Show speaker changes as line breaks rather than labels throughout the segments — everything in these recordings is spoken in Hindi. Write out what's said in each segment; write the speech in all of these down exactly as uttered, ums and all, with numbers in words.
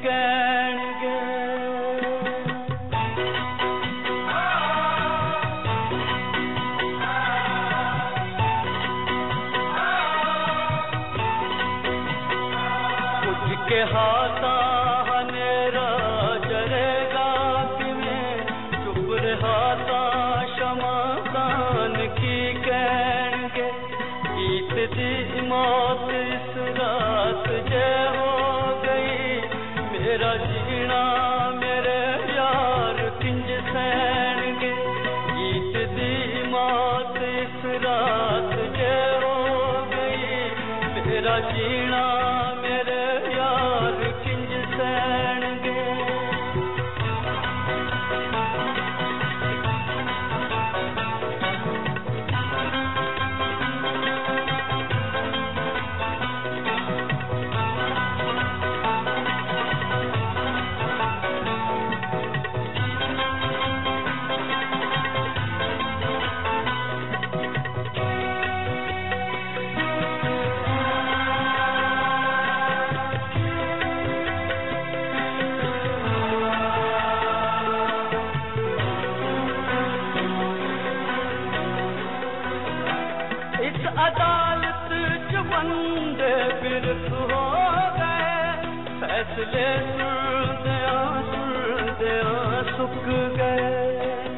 कहणगे। कुछ के हाथा हनेरा जरेगा किवें, चुप रहाता शमादान की कहणगे। गीत दी मौत इस रात जे हो गई, मेरा जीना मेरे यार किंज सहणगे। गीत दी मौत इस रात जे हो गई, मेरा जीना मेरे यार किंज सहणगे। इस अदालत च बंदे बिरख हो गए, फैसले सुनदे सुनदे सुक गए।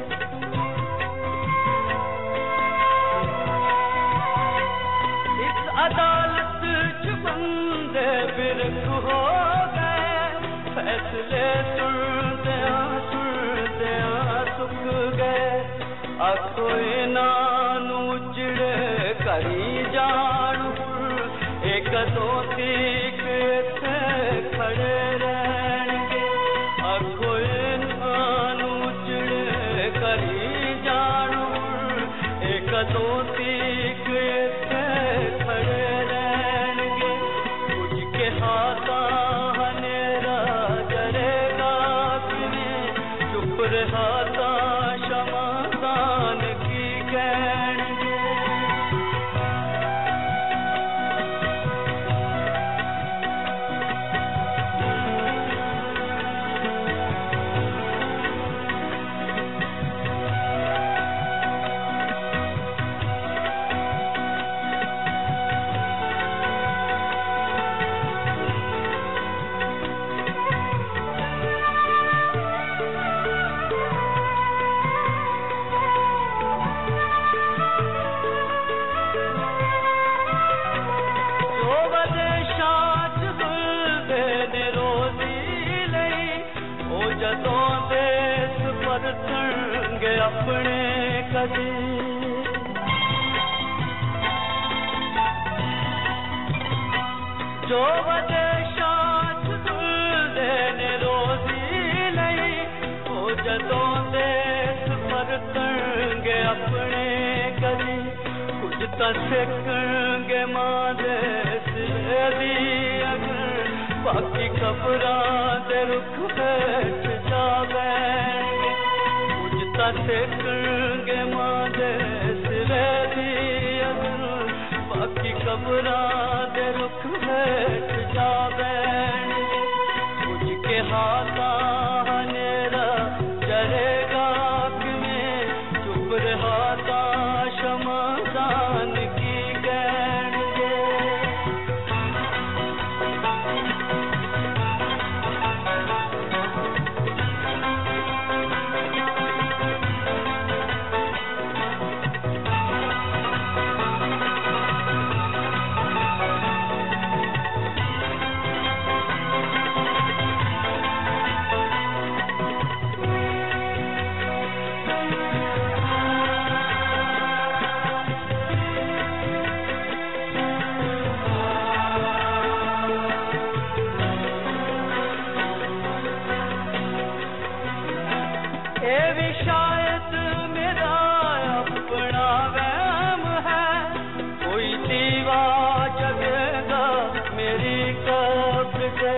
इस अदालत च बंदे बिरख हो गए, फैसले सुनदे सुनदे सुक गए। आखो इनानू उजड़े करी जान, एक दो तीक इत्थे खड़े रहणगे। आखो इनानू उजड़े करी जान, एक दो तीक इत्थे खड़े रहणगे। कुछ के हाथा हनेरा जरेगा किवें, चुप रहाता शमादान की कहणगे। जदों देश परतणगे अपने कदी, जो विदेशां च तुलदे ने रोजी लई, ओ जदों देश परतणगे अपने कदी। कुछ तां सिखणगे मां दे सिरे दी अगर, बाकी खबरां दे रुख हेठ जा बैणगे। कुछ तां सिखणगे मां दे सिरे दी अगर, बाकी खबरां दे रुख हेठ जा बैणगे। कुछ के हाथा हनेरा जरेगा किवें, चुप रहाता शमादान की कहणगे। ये भी शायद मेरा अपना वहम है, कोई दीवा जगेगा मेरी कब्र से।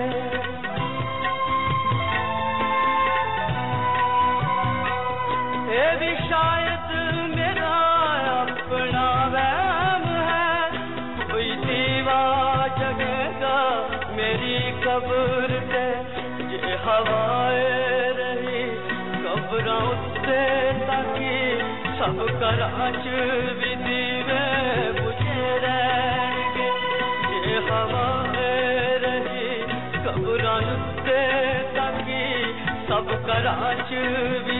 ये भी शायद मेरा अपना वहम है, कोई दीवा जगेगा मेरी कब्र से। सब कराच भी दीवे बुझे रहणगे जे हवा रही कबरां उत्ते ताकि सब कराच भी